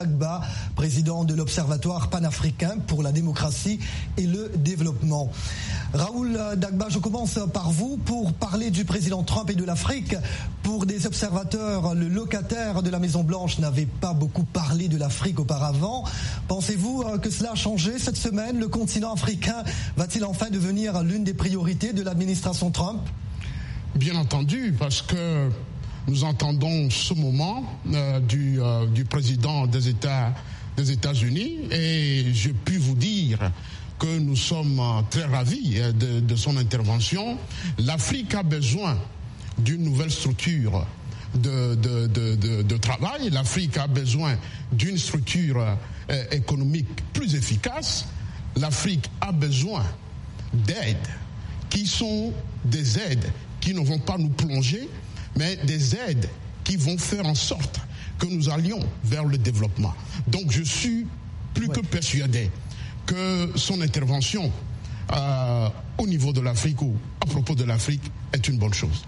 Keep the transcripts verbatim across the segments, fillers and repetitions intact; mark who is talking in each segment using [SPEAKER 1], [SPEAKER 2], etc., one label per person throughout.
[SPEAKER 1] Dagba, président de l'Observatoire panafricain pour la démocratie et le développement. Raoul Dagba, je commence par vous pour parler du président Trump et de l'Afrique. Pour des observateurs, le locataire de la Maison-Blanche n'avait pas beaucoup parlé de l'Afrique auparavant. Pensez-vous que cela a changé cette semaine? Le continent africain va-t-il enfin devenir l'une des priorités de l'administration Trump?
[SPEAKER 2] Bien entendu, parce que nous entendons ce moment euh, du, euh, du président des États, des États-Unis, et je puis vous dire que nous sommes très ravis de, de son intervention. L'Afrique a besoin d'une nouvelle structure de, de, de, de, de travail. L'Afrique a besoin d'une structure euh, économique plus efficace. L'Afrique a besoin d'aides qui sont des aides qui ne vont pas nous plonger, mais des aides qui vont faire en sorte que nous allions vers le développement. Donc je suis plus ouais. que persuadé que son intervention euh, au niveau de l'Afrique ou à propos de l'Afrique est une bonne chose.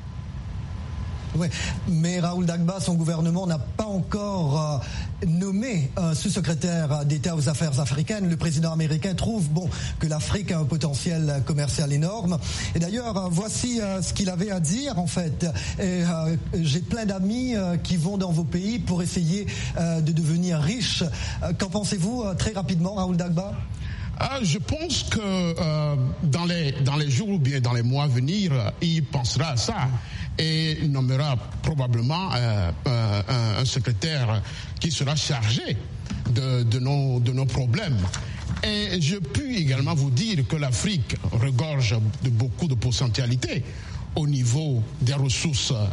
[SPEAKER 1] Oui, mais Raoul Dagba, son gouvernement n'a pas encore euh, nommé un sous-secrétaire d'État aux affaires africaines. Le président américain trouve bon que l'Afrique a un potentiel commercial énorme. Et d'ailleurs, euh, voici euh, ce qu'il avait à dire en fait. Et, euh, j'ai plein d'amis euh, qui vont dans vos pays pour essayer euh, de devenir riches. Euh, qu'en pensez-vous euh, très rapidement, Raoul Dagba?
[SPEAKER 2] Ah, je pense que euh, dans les dans les jours ou bien dans les mois à venir, il pensera à ça et nommera probablement euh, euh, un secrétaire qui sera chargé de, de nos de nos problèmes. Et je puis également vous dire que l'Afrique regorge de beaucoup de potentialités au niveau des ressources euh,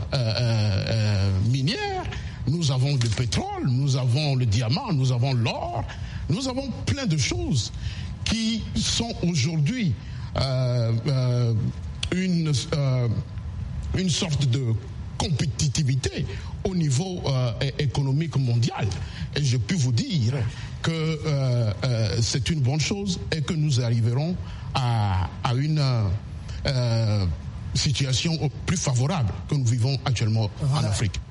[SPEAKER 2] euh, minières. Nous avons le pétrole, nous avons le diamant, nous avons l'or, nous avons plein de choses qui sont aujourd'hui euh, euh, une, euh, une sorte de compétitivité au niveau euh, économique mondial. Et je peux vous dire que euh, euh, c'est une bonne chose et que nous arriverons à, à une euh, situation plus favorable que nous vivons actuellement voilà. en Afrique.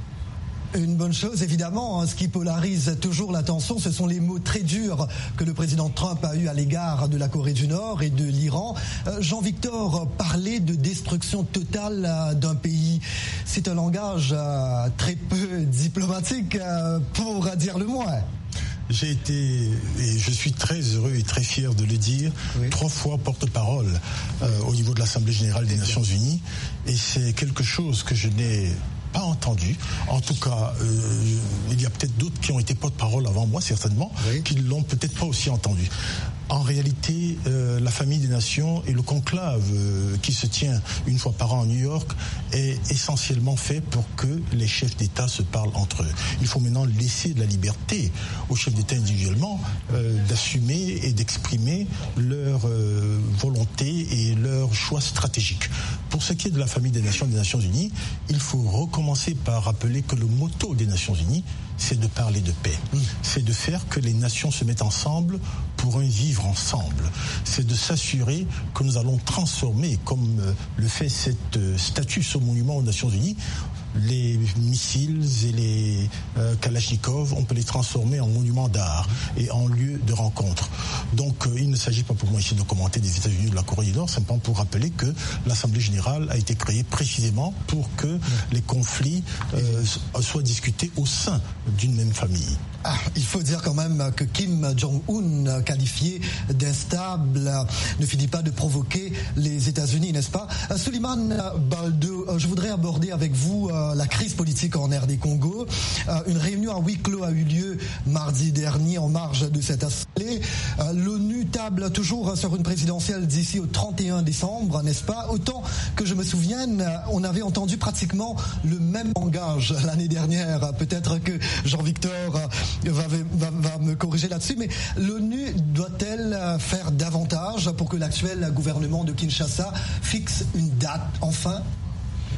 [SPEAKER 1] Une bonne chose, évidemment. Ce qui polarise toujours l'attention, ce sont les mots très durs que le président Trump a eu à l'égard de la Corée du Nord et de l'Iran. Jean-Victor parlait de destruction totale d'un pays. C'est un langage très peu diplomatique, pour dire le moins.
[SPEAKER 3] J'ai été, et je suis très heureux et très fier de le dire, oui. trois fois porte-parole euh, au niveau de l'Assemblée générale des Nations unies. Et c'est quelque chose que je n'ai pas entendu. En tout cas, euh, il y a peut-être d'autres qui ont été porte-parole avant moi, certainement, oui. qui ne l'ont peut-être pas aussi entendu. En réalité, euh, la famille des nations et le conclave euh, qui se tient une fois par an à New York est essentiellement fait pour que les chefs d'État se parlent entre eux. Il faut maintenant laisser de la liberté aux chefs d'État individuellement euh, d'assumer et d'exprimer leur euh, volonté et leur choix stratégique. Pour ce qui est de la famille des nations des Nations Unies, il faut recommencer par rappeler que le motto des Nations Unies, c'est de parler de paix. Mmh. C'est de faire que les nations se mettent ensemble pour un vivre ensemble. C'est de s'assurer que nous allons transformer, comme euh, le fait cette euh, statue, ce monument aux Nations Unies, les missiles et les euh, Kalachnikov, on peut les transformer en monuments d'art et en lieu de rencontre. Donc euh, il ne s'agit pas pour moi ici de commenter des États-Unis ou de la Corée du Nord, simplement pour rappeler que l'Assemblée générale a été créée précisément pour que mmh. les conflits euh, soient discutés au sein d'une même famille.
[SPEAKER 1] Ah, il faut dire quand même que Kim Jong-un, qualifié d'instable, ne finit pas de provoquer les États-Unis, n'est-ce pas? Souleymane Baldo, je voudrais aborder avec vous la crise politique en R D Congo. Une réunion à huis clos a eu lieu mardi dernier en marge de cette assemblée. L'ONU table toujours sur une présidentielle d'ici au trente et un décembre, n'est-ce pas? Autant que je me souvienne, on avait entendu pratiquement le même langage l'année dernière. Peut-être que Jean-Victor Va, va, va me corriger là-dessus, mais l'ONU doit-elle faire davantage pour que l'actuel gouvernement de Kinshasa fixe une date, enfin?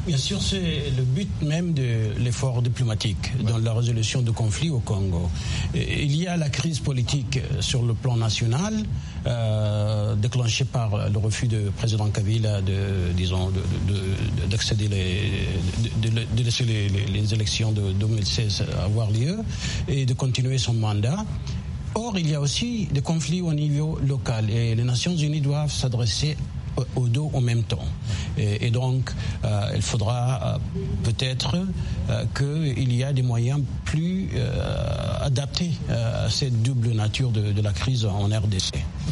[SPEAKER 4] Bien sûr, c'est le but même de l'effort diplomatique ouais. dans la résolution de conflits au Congo. Il y a la crise politique sur le plan national, euh, déclenchée par le refus du président Kabila de, disons, de, de, de, d'accéder les, de, de, de laisser les, les, les élections de deux mille seize avoir lieu et de continuer son mandat. Or, il y a aussi des conflits au niveau local et les Nations Unies doivent s'adresser au dos en même temps. Et, et donc, euh, il faudra euh, peut-être euh, qu'il y a des moyens plus euh, adaptés euh, à cette double nature de, de la crise en R D C.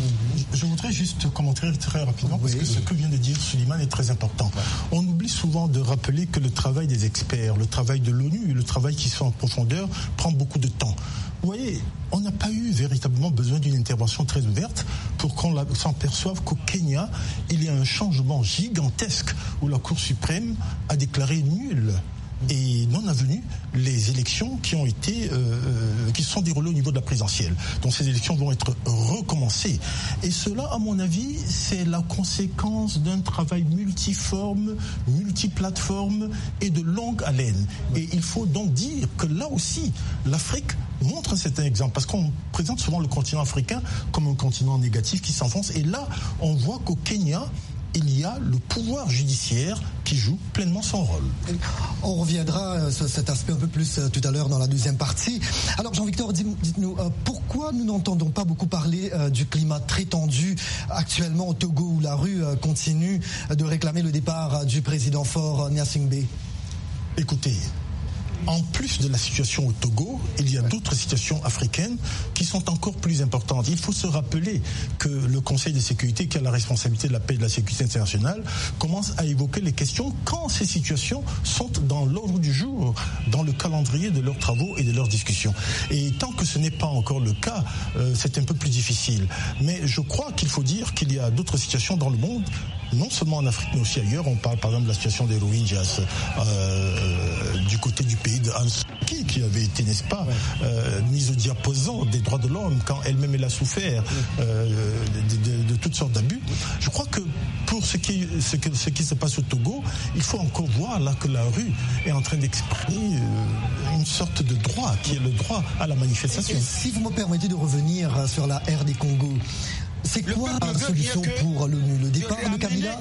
[SPEAKER 3] Je voudrais juste commenter très rapidement parce oui, que oui. ce que vient de dire Suleiman est très important. Ouais. On oublie souvent de rappeler que le travail des experts, le travail de l'ONU et le travail qui se fait en profondeur prend beaucoup de temps. Vous voyez, on n'a pas eu véritablement besoin d'une intervention très ouverte pour qu'on s'en perçoive qu'au Kenya, il y a un changement gigantesque où la Cour suprême a déclaré nul et non avenu les élections qui ont été euh, qui se sont déroulées au niveau de la présidentielle. Donc ces élections vont être recommencées. Et cela, à mon avis, c'est la conséquence d'un travail multiforme, multiplateforme et de longue haleine. Et il faut donc dire que là aussi, l'Afrique montre un certain exemple, parce qu'on présente souvent le continent africain comme un continent négatif qui s'enfonce. Et là, on voit qu'au Kenya, il y a le pouvoir judiciaire qui joue pleinement son rôle.
[SPEAKER 1] On reviendra sur cet aspect un peu plus tout à l'heure dans la deuxième partie. Alors Jean-Victor, dites-nous, pourquoi nous n'entendons pas beaucoup parler du climat très tendu actuellement au Togo, où la rue continue de réclamer le départ du président Faure Gnassingbé?
[SPEAKER 3] Écoutez, en plus de la situation au Togo, il y a d'autres situations africaines qui sont encore plus importantes. Il faut se rappeler que le Conseil de sécurité, qui a la responsabilité de la paix et de la sécurité internationale, commence à évoquer les questions quand ces situations sont dans l'ordre du jour, dans le calendrier de leurs travaux et de leurs discussions. Et tant que ce n'est pas encore le cas, euh, c'est un peu plus difficile. Mais je crois qu'il faut dire qu'il y a d'autres situations dans le monde, non seulement en Afrique, mais aussi ailleurs. On parle par exemple de la situation des Rohingyas euh, du côté du pays de Aung San Suu Kyi, qui avait été, n'est-ce pas, euh, mise au diapason des droits de l'homme quand elle-même elle a souffert euh, de, de, de toutes sortes d'abus. Je crois que pour ce qui, ce, que, ce qui se passe au Togo, il faut encore voir là que la rue est en train d'exprimer euh, une sorte de droit, qui est le droit à la manifestation.
[SPEAKER 1] Et si vous me permettez de revenir sur la R D Congo, c'est quoi la solution pour l'ONU? Le départ de Kabila?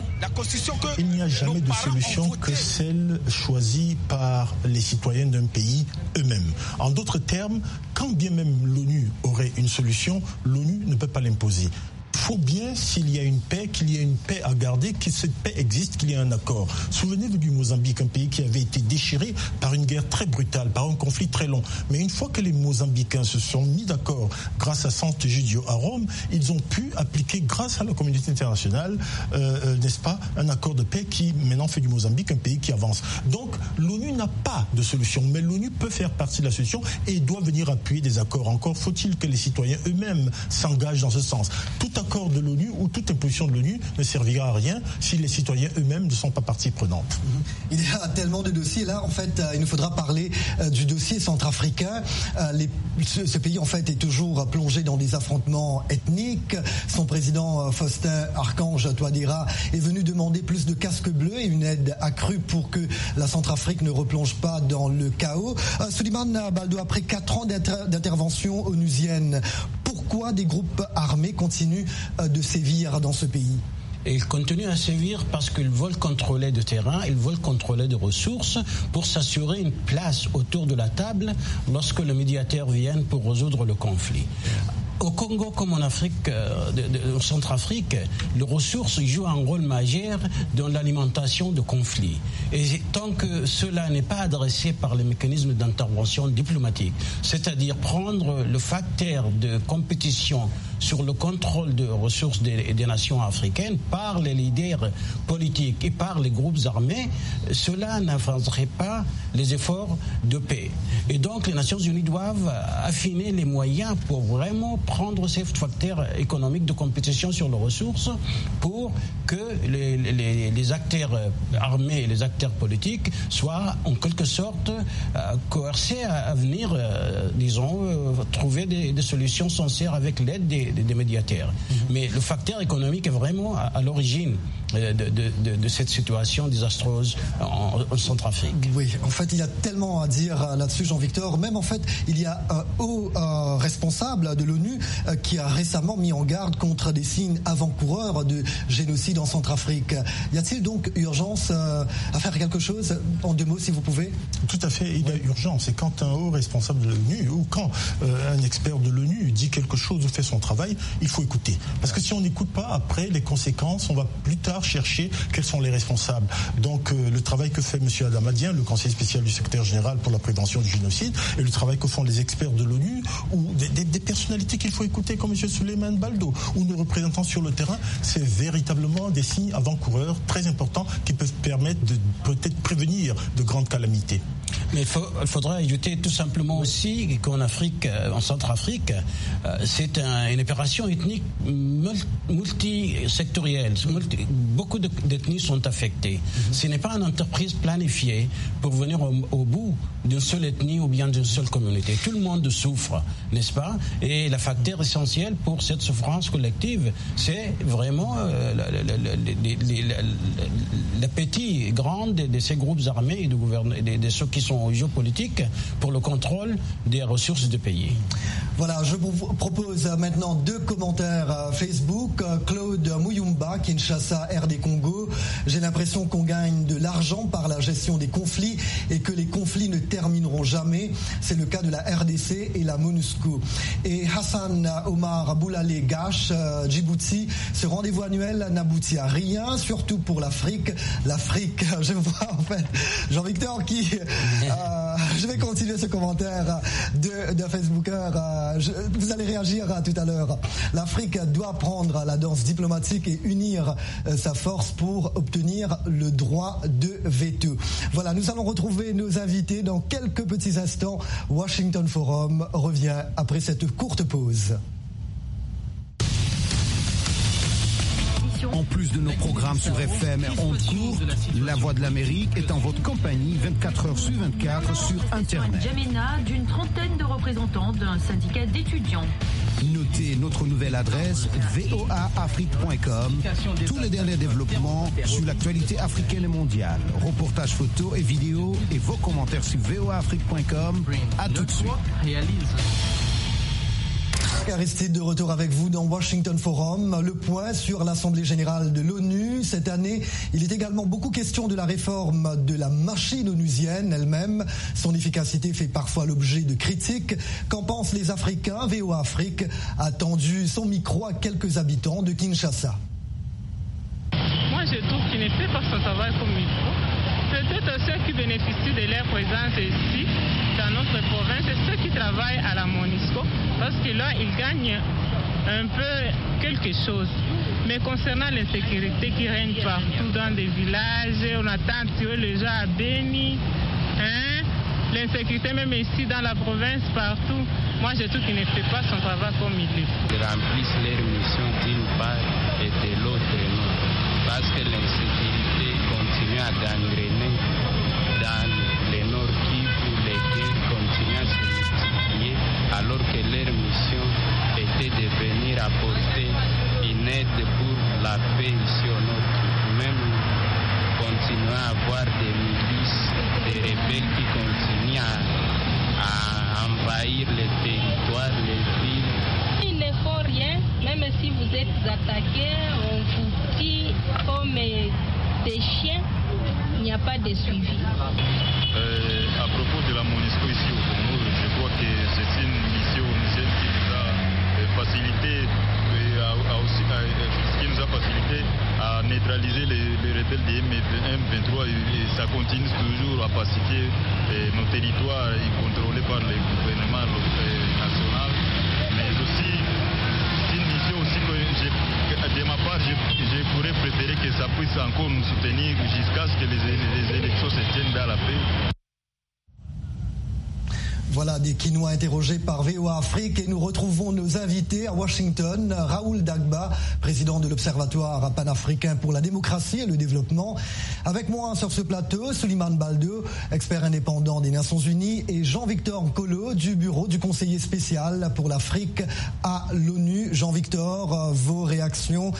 [SPEAKER 3] Il n'y a jamais de solution que celle choisie par les citoyens d'un pays eux-mêmes. En d'autres termes, quand bien même l'ONU aurait une solution, l'ONU ne peut pas l'imposer. Il faut bien, s'il y a une paix, qu'il y ait une paix à garder, que cette paix existe, qu'il y ait un accord. Souvenez-vous du Mozambique, un pays qui avait été déchiré par une guerre très brutale, par un conflit très long. Mais une fois que les Mozambicains se sont mis d'accord grâce à Sant'Egidio à Rome, ils ont pu appliquer, grâce à la communauté internationale, euh, euh, n'est-ce pas, un accord de paix qui maintenant fait du Mozambique un pays qui avance. Donc l'ONU n'a pas de solution, mais l'ONU peut faire partie de la solution et doit venir appuyer des accords. Encore faut-il que les citoyens eux-mêmes s'engagent dans ce sens. Tout accord de l'ONU ou toute imposition de l'ONU ne servira à rien si les citoyens eux-mêmes ne sont pas partie prenante.
[SPEAKER 1] Il y a tellement de dossiers là. En fait, euh, il nous faudra parler euh, du dossier centrafricain. Euh, les, ce, ce pays en fait est toujours plongé dans des affrontements ethniques. Son président euh, Faustin Archange Touadéra est venu demander plus de casques bleus et une aide accrue pour que la Centrafrique ne replonge pas dans le chaos. Euh, Souleymane Baldo, après quatre ans d'inter- d'intervention onusienne, pourquoi des groupes armés continuent de sévir dans ce pays?
[SPEAKER 4] Et ils continuent à sévir parce qu'ils veulent contrôler du terrain, ils veulent contrôler des ressources pour s'assurer une place autour de la table lorsque le médiateur vient pour résoudre le conflit. Au Congo comme en Afrique, euh, de, de, en Centrafrique, les ressources jouent un rôle majeur dans l'alimentation de conflits. Et tant que cela n'est pas adressé par les mécanismes d'intervention diplomatique, c'est-à-dire prendre le facteur de compétition sur le contrôle des ressources des, des nations africaines par les leaders politiques et par les groupes armés, cela n'avancerait pas les efforts de paix. Et donc les Nations Unies doivent affiner les moyens pour vraiment prendre ces facteurs économiques de compétition sur les ressources pour que les, les, les acteurs armés et les acteurs politiques soient en quelque sorte euh, coercés à, à venir, euh, disons, euh, trouver des, des solutions sincères avec l'aide des, des, des médiateurs. Mm-hmm. Mais le facteur économique est vraiment à, à l'origine de, de, de, de cette situation désastreuse en, en Centrafrique.
[SPEAKER 1] Oui, en fait, il y a tellement à dire là-dessus, Jean-Victor. Même en fait, il y a un haut euh, responsable de l'ONU euh, qui a récemment mis en garde contre des signes avant-coureurs de génocide en Centrafrique. Y a-t-il donc urgence euh, à faire quelque chose? En deux mots, si vous pouvez.
[SPEAKER 3] Tout à fait, il y a urgence. Et quand un haut responsable de l'ONU ou quand euh, un expert de l'ONU dit quelque chose ou fait son travail, il faut écouter. Parce que si on n'écoute pas, après, les conséquences, on va plus tard chercher quels sont les responsables. Donc euh, le travail que fait M. Adamadien, le conseiller spécial du secrétaire général pour la prévention du génocide, et le travail que font les experts de l'ONU, ou des, des, des personnalités qu'il faut écouter comme M. Souleymane Baldo, ou nos représentants sur le terrain, c'est véritablement des signes avant-coureurs très importants qui peuvent permettre de peut-être prévenir de grandes calamités.
[SPEAKER 4] Mais il, faut, il faudrait ajouter tout simplement aussi qu'en Afrique, en Centrafrique, c'est un, une opération ethnique multisectorielle. Multi, beaucoup d'ethnies sont affectées. Mm-hmm. Ce n'est pas une entreprise planifiée pour venir au, au bout d'une seule ethnie ou bien d'une seule communauté. Tout le monde souffre, n'est-ce pas? Et le facteur essentiel pour cette souffrance collective, c'est vraiment euh, l'appétit grand de, de ces groupes armés et de, de, de ceux qui sont géopolitiques pour le contrôle des ressources du pays.
[SPEAKER 1] Voilà, je vous propose maintenant deux commentaires Facebook. Claude Mouyumba, Kinshasa, R D Congo. J'ai l'impression qu'on gagne de l'argent par la gestion des conflits et que les conflits ne termineront jamais. C'est le cas de la R D C et la MONUSCO. Et Hassan Omar Boulale Gash, Djibouti, ce rendez-vous annuel n'aboutit à rien, surtout pour l'Afrique. L'Afrique, je vois en fait Jean-Victor qui... Euh, je vais continuer ce commentaire de, de Facebooker. Euh, je, vous allez réagir à tout à l'heure. L'Afrique doit prendre la danse diplomatique et unir euh, sa force pour obtenir le droit de veto. Voilà, nous allons retrouver nos invités dans quelques petits instants. Washington Forum revient après cette courte pause.
[SPEAKER 5] En plus de nos programmes sur F M et ondes courtes, La Voix de l'Amérique est en votre compagnie vingt-quatre heures sur vingt-quatre sur Internet.
[SPEAKER 6] N'Djamena, d'une trentaine de représentants d'un syndicat d'étudiants.
[SPEAKER 5] Notez notre nouvelle adresse v o a afrique point com. Tous les derniers développements sur l'actualité africaine et mondiale. Reportages photos et vidéos et vos commentaires sur v o a afrique point com. À tout de suite.
[SPEAKER 1] Aristide de retour avec vous dans Washington Forum. Le point sur l'Assemblée générale de l'ONU. Cette année, il est également beaucoup question de la réforme de la machine onusienne elle-même. Son efficacité fait parfois l'objet de critiques. Qu'en pensent les Africains? V O A Afrique a tendu son micro à quelques habitants de Kinshasa.
[SPEAKER 7] Moi, je trouve qu'il ne fait pas son travail comme il faut. Peut-être ceux qui bénéficient de leur présence ici, dans notre province, c'est ceux qui travaillent à la MONUSCO, parce que là, ils gagnent un peu quelque chose. Mais concernant l'insécurité qui règne partout dans les villages, on attend tuer les gens à Béni, hein? L'insécurité même ici dans la province, partout. Moi, je trouve qu'il ne fait pas son travail comme il le faut.
[SPEAKER 8] Ils remplissent leur mission d'une part et de l'autre non. Parce que l'insécurité continue à gangréner dans les Nord Kivu, les guerres continuent à se multiplier, alors que leur mission était de venir apporter une aide pour la paix ici au Nord Kivu. Même continuer à avoir des milices, des rebelles qui continuent à, à envahir les territoires, les villes.
[SPEAKER 9] Il ne faut rien, même si vous êtes attaqués, on vous tue comme des chiens, il n'y a pas de suivi.
[SPEAKER 10] Euh, à propos de la MONUSCO ici au Congo, je crois que c'est une mission qui nous a facilité, à, à aussi, à, qui nous a facilité à neutraliser les, les rebelles de M vingt-trois et, et ça continue toujours à pacifier et nos territoires contrôlés par le gouvernement national. Mais aussi, c'est une mission aussi que j'ai, de ma part, je, je pourrais préférer que ça puisse encore nous soutenir jusqu'à ce que les, les élections se tiennent dans la paix.
[SPEAKER 1] Voilà des Quinois interrogés par V O A Afrique et nous retrouvons nos invités à Washington. Raoul Dagba, président de l'Observatoire panafricain pour la démocratie et le développement. Avec moi sur ce plateau, Souleymane Baldeu, expert indépendant des Nations Unies, et Jean-Victor Nkolo du bureau du conseiller spécial pour l'Afrique à l'ONU. Jean-Victor, vos réactions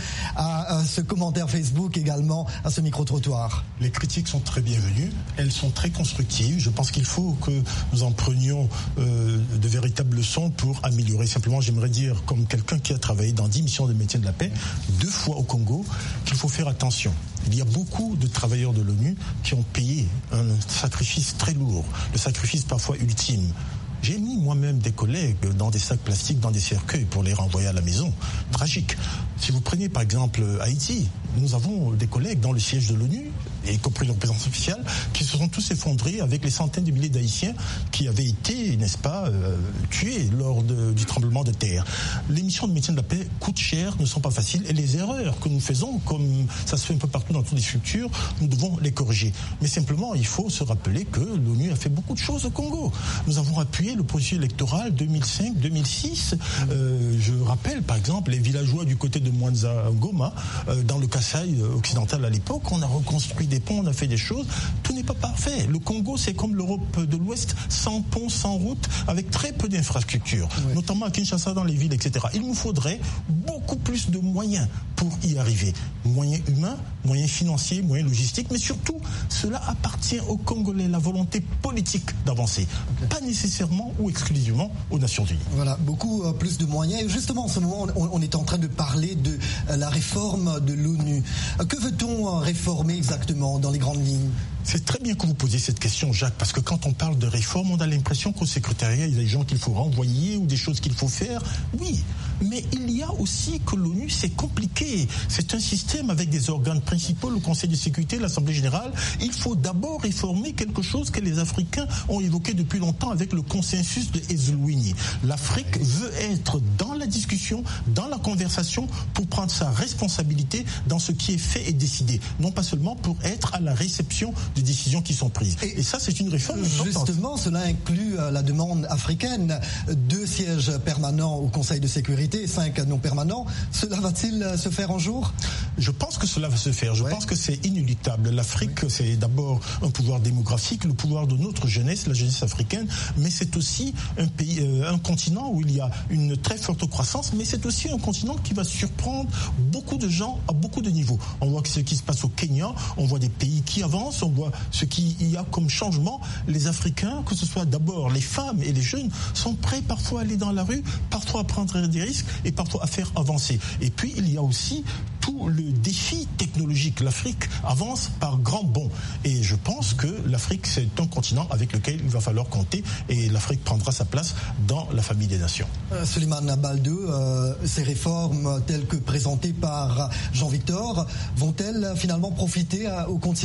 [SPEAKER 1] à ce commentaire Facebook également, à ce micro-trottoir?
[SPEAKER 3] Les critiques sont très bienvenues, elles sont très constructives. Je pense qu'il faut que nous en prenions euh, de véritables leçons pour améliorer. Simplement, j'aimerais dire, comme quelqu'un qui a travaillé dans dix missions de maintien de la paix, deux fois au Congo, qu'il faut faire attention. Il y a beaucoup de travailleurs de l'ONU qui ont payé un sacrifice très lourd, le sacrifice parfois ultime. J'ai mis moi-même des collègues dans des sacs plastiques, dans des cercueils pour les renvoyer à la maison. Tragique. Si vous prenez par exemple Haïti, nous avons des collègues dans le siège de l'ONU, y compris le représentant officiel, qui se sont tous effondrés avec les centaines de milliers d'Haïtiens qui avaient été, n'est-ce pas, euh, tués lors de, du tremblement de terre. Les missions de maintien de la paix coûtent cher, ne sont pas faciles, et les erreurs que nous faisons, comme ça se fait un peu partout dans toutes les structures, nous devons les corriger. Mais simplement, il faut se rappeler que l'ONU a fait beaucoup de choses au Congo. Nous avons appuyé le processus électoral deux mille cinq deux mille six. Euh, je rappelle, par exemple, les villageois du côté de Mwanza Ngoma, euh, dans le Kasaï occidental à l'époque, on a reconstruit des ponts, on a fait des choses. Tout n'est pas parfait. Le Congo, c'est comme l'Europe de l'Ouest, sans pont, sans route, avec très peu d'infrastructures, oui. Notamment à Kinshasa, dans les villes, et cetera. Il nous faudrait beaucoup plus de moyens pour y arriver. Moyens humains, moyens financiers, moyens logistiques, mais surtout, cela appartient aux Congolais, la volonté politique d'avancer. Okay. Pas nécessairement ou exclusivement aux Nations Unies.
[SPEAKER 1] Voilà, beaucoup euh, plus de moyens. Et justement, en ce moment, on, on est en train de parler de euh, la réforme de l'ONU. Euh, que veut-on euh, réformer exactement dans les grandes lignes?
[SPEAKER 3] C'est très bien que vous posiez cette question, Jacques, parce que quand on parle de réforme, on a l'impression qu'au secrétariat, il y a des gens qu'il faut renvoyer ou des choses qu'il faut faire. Oui, mais il y a aussi que l'ONU, c'est compliqué. C'est un système avec des organes principaux, le Conseil de sécurité, l'Assemblée générale. Il faut d'abord réformer quelque chose que les Africains ont évoqué depuis longtemps avec le consensus de Ezulwini. L'Afrique veut être dans la discussion, dans la conversation, pour prendre sa responsabilité dans ce qui est fait et décidé. Non pas seulement pour être à la réception de décisions qui sont prises. Et, et ça, c'est une réforme importante.
[SPEAKER 1] Justement, cela inclut euh, la demande africaine. Deux sièges permanents au Conseil de sécurité, cinq non permanents. Cela va-t-il euh, se faire un jour?
[SPEAKER 3] Je pense que cela va se faire. Je ouais. pense que c'est inéluctable. L'Afrique, oui. c'est d'abord un pouvoir démographique, le pouvoir de notre jeunesse, la jeunesse africaine, mais c'est aussi un pays, euh, un continent où il y a une très forte croissance, mais c'est aussi un continent qui va surprendre beaucoup de gens à beaucoup de niveaux. On voit ce qui se passe au Kenya, on voit des pays qui avancent, on voit ce qu'il y a comme changement. Les Africains, que ce soit d'abord les femmes et les jeunes, sont prêts parfois à aller dans la rue, parfois à prendre des risques et parfois à faire avancer. Et puis, il y a aussi tout le défi technologique. L'Afrique avance par grands bonds. Et je pense que l'Afrique, c'est un continent avec lequel il va falloir compter et l'Afrique prendra sa place dans la famille des nations.
[SPEAKER 1] Euh, Souleymane Baldeu, euh, ces réformes telles que présentées par Jean-Victor, vont-elles finalement profiter à, au continent ?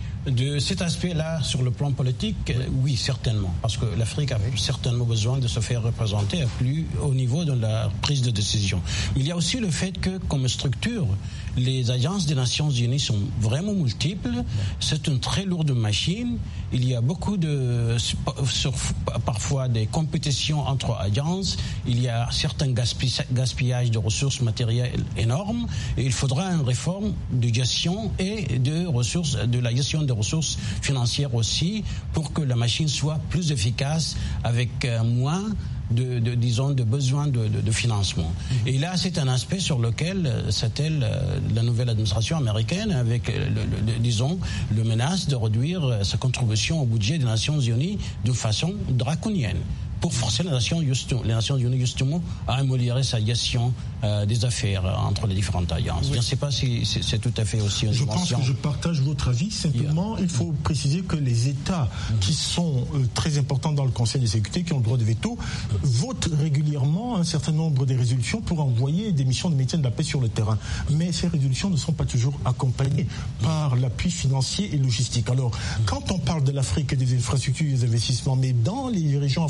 [SPEAKER 4] De cet aspect-là, sur le plan politique, oui, certainement. Parce que l'Afrique a certainement besoin de se faire représenter à plus au niveau de la prise de décision. Mais il y a aussi le fait que, comme structure, les agences des Nations Unies sont vraiment multiples. C'est une très lourde machine. Il y a beaucoup de, sur, parfois des compétitions entre agences. Il y a certains gaspillages de ressources matérielles énormes. Et il faudra une réforme de gestion et de ressources, de la gestion de ressources financières aussi, pour que la machine soit plus efficace avec moins de, de disons, de besoins de, de, de financement. Mm-hmm. Et là, c'est un aspect sur lequel s'attelle la nouvelle administration américaine avec, le, le, disons, le menace de réduire sa contribution au budget des Nations Unies de façon draconienne, pour forcer les Nations, les Nations Unies justement à améliorer sa gestion euh, des affaires entre les différentes alliances. Oui. Je ne sais pas si c'est, c'est tout à fait aussi une
[SPEAKER 3] Je
[SPEAKER 4] dimension.
[SPEAKER 3] pense que je partage votre avis. Simplement, yeah. il faut préciser que les États mm-hmm. qui sont euh, très importants dans le Conseil de sécurité, qui ont le droit de veto, mm-hmm. votent régulièrement un certain nombre de résolutions pour envoyer des missions de maintien de la paix sur le terrain. Mais ces résolutions ne sont pas toujours accompagnées mm-hmm. par l'appui financier et logistique. Alors, mm-hmm. quand on parle de l'Afrique et des infrastructures et des investissements, mais dans les régions africaines,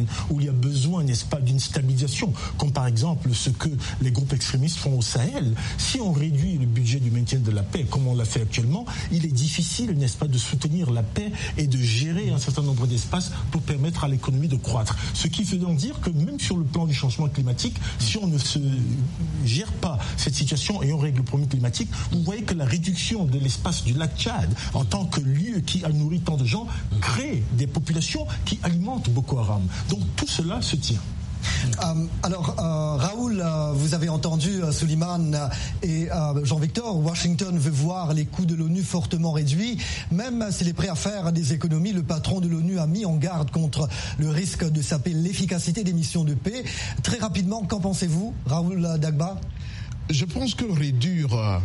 [SPEAKER 3] zones où il y a besoin, n'est-ce pas, d'une stabilisation, comme par exemple ce que les groupes extrémistes font au Sahel. Si on réduit le budget du maintien de la paix, comme on l'a fait actuellement, il est difficile, n'est-ce pas, de soutenir la paix et de gérer un certain nombre d'espaces pour permettre à l'économie de croître. Ce qui veut donc dire que même sur le plan du changement climatique, si on ne se gère pas cette situation et on règle le problème climatique, vous voyez que la réduction de l'espace du lac Tchad en tant que lieu qui a nourri tant de gens crée des populations qui alimentent Boko Haram. Donc tout cela se tient.
[SPEAKER 1] Euh, alors, euh, Raoul, euh, vous avez entendu euh, Souleymane euh, et euh, Jean-Victor. Washington veut voir les coûts de l'ONU fortement réduits. Même s'il est prêt à faire des économies, le patron de l'ONU a mis en garde contre le risque de saper l'efficacité des missions de paix. Très rapidement, qu'en pensez-vous, Raoul Dagba?
[SPEAKER 2] Je pense que réduire euh,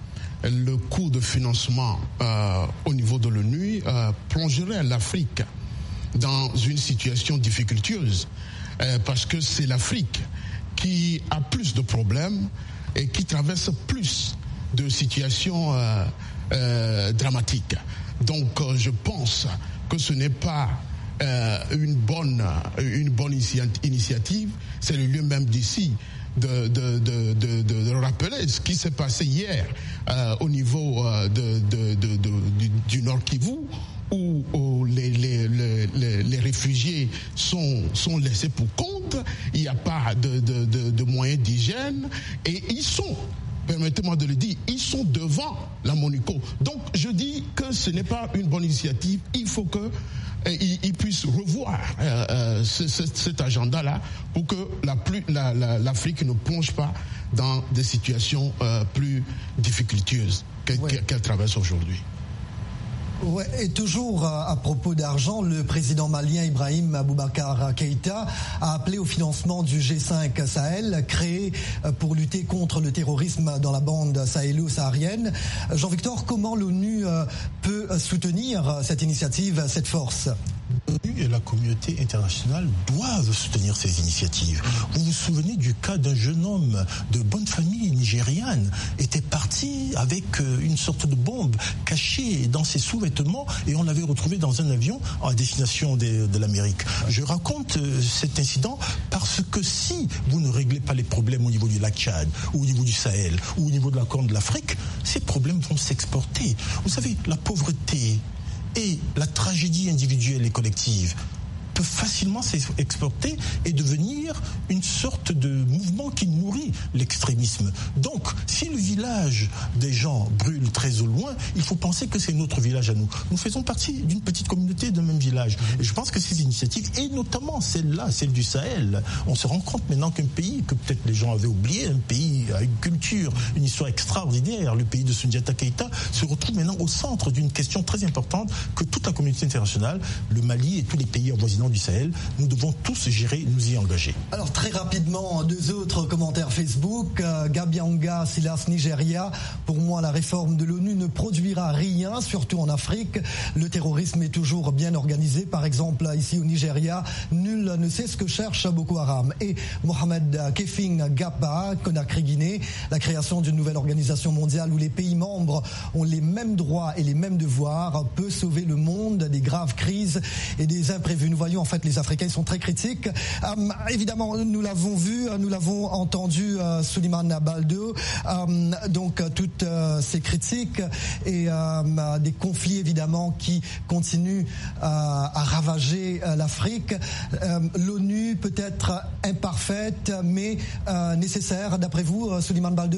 [SPEAKER 2] le coût de financement euh, au niveau de l'ONU euh, plongerait l'Afrique dans une situation difficultueuse. Euh, parce que c'est l'Afrique qui a plus de problèmes et qui traverse plus de situations euh, euh, dramatiques. Donc euh, je pense que ce n'est pas euh, une bonne, une bonne initiative. C'est le lieu même d'ici de, de, de, de, de, de rappeler ce qui s'est passé hier euh, au niveau euh, de, de, de, de, du, du Nord Kivu, où, où les, les, les, les réfugiés sont, sont laissés pour compte, il n'y a pas de, de, de, de moyens d'hygiène, et ils sont, permettez-moi de le dire, ils sont devant la MONUSCO. Donc je dis que ce n'est pas une bonne initiative, il faut que euh, ils, ils puissent revoir euh, euh, ce, ce, cet agenda-là pour que la plus, la, la, l'Afrique ne plonge pas dans des situations euh, plus difficultueuses qu'elle, ouais. qu'elle traverse aujourd'hui.
[SPEAKER 1] Ouais, et toujours à propos d'argent, le président malien Ibrahim Boubacar Keïta a appelé au financement du G cinq Sahel, créé pour lutter contre le terrorisme dans la bande sahélo-saharienne. Jean-Victor, comment l'ONU peut soutenir cette initiative, cette force ?
[SPEAKER 3] L'ONU et la communauté internationale doivent soutenir ces initiatives. Vous vous souvenez du cas d'un jeune homme de bonne famille nigériane était parti avec une sorte de bombe cachée dans ses sous-vêtements et on l'avait retrouvé dans un avion à destination de, de l'Amérique. Je raconte cet incident parce que si vous ne réglez pas les problèmes au niveau du lac Tchad ou au niveau du Sahel ou au niveau de la Corne de l'Afrique, ces problèmes vont s'exporter. Vous savez, la pauvreté et la tragédie individuelle et collective peut facilement s'exporter et devenir une sorte de mouvement qui nourrit l'extrémisme. Donc, si le village des gens brûle très au loin, il faut penser que c'est notre village à nous. Nous faisons partie d'une petite communauté d'un même village. Et je pense que ces initiatives, et notamment celle-là, celle du Sahel, on se rend compte maintenant qu'un pays que peut-être les gens avaient oublié, un pays à une culture, une histoire extraordinaire, le pays de Soundiata Keïta, se retrouve maintenant au centre d'une question très importante que toute la communauté internationale, le Mali et tous les pays avoisinants du Sahel, nous devons tous gérer, nous y engager.
[SPEAKER 1] Alors très rapidement, deux autres commentaires Facebook. Euh, Gabianga Silas Nigeria, pour moi la réforme de l'ONU ne produira rien, surtout en Afrique. Le terrorisme est toujours bien organisé. Par exemple, ici au Nigeria, nul ne sait ce que cherche Boko Haram. Et Mohamed Kefing Gapa, Conakry-Guinée, la création d'une nouvelle organisation mondiale où les pays membres ont les mêmes droits et les mêmes devoirs peut sauver le monde des graves crises et des imprévus. Nous voyons en fait les Africains sont très critiques. Euh, évidemment, nous l'avons vu, nous l'avons entendu, euh, Souleymane Baldo, euh, donc euh, toutes euh, ces critiques et euh, des conflits évidemment qui continuent euh, à ravager euh, l'Afrique. Euh, L'ONU peut être imparfaite, mais euh, nécessaire, d'après vous, euh, Souleymane Baldo ?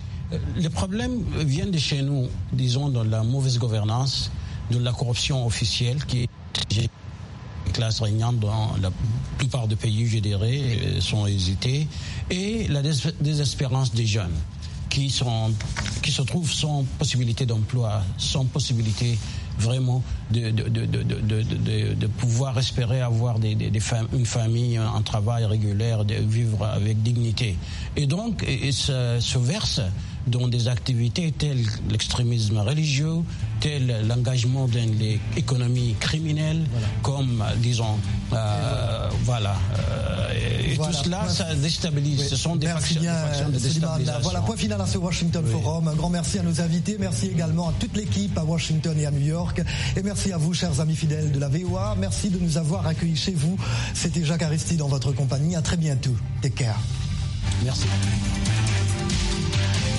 [SPEAKER 4] Les problèmes viennent de chez nous, disons, dans la mauvaise gouvernance, de la corruption officielle qui est classe régnante dans la plupart des pays, je dirais, sont hésités, et la désespérance des jeunes qui, sont, qui se trouvent sans possibilité d'emploi, sans possibilité vraiment de, de, de, de, de, de, de pouvoir espérer avoir des, des, des fam- une famille, un travail régulier, de vivre avec dignité. Et donc, ils se, se versent dans des activités telles l'extrémisme religieux, tel l'engagement dans l'économie criminelle, voilà. comme, disons, euh, voilà. Euh, et voilà. tout cela, ça déstabilise. Oui. Ce sont des
[SPEAKER 1] merci
[SPEAKER 4] factions,
[SPEAKER 1] bien,
[SPEAKER 4] des factions de déstabilisation.
[SPEAKER 1] Voilà, point final à ce Washington oui. Forum. Un grand merci à nos invités. Merci également à toute l'équipe à Washington et à New York. Et merci à vous, chers amis fidèles de la V O A. Merci de nous avoir accueillis chez vous. C'était Jacques Aristide dans votre compagnie. À très bientôt. Take care.
[SPEAKER 4] Merci.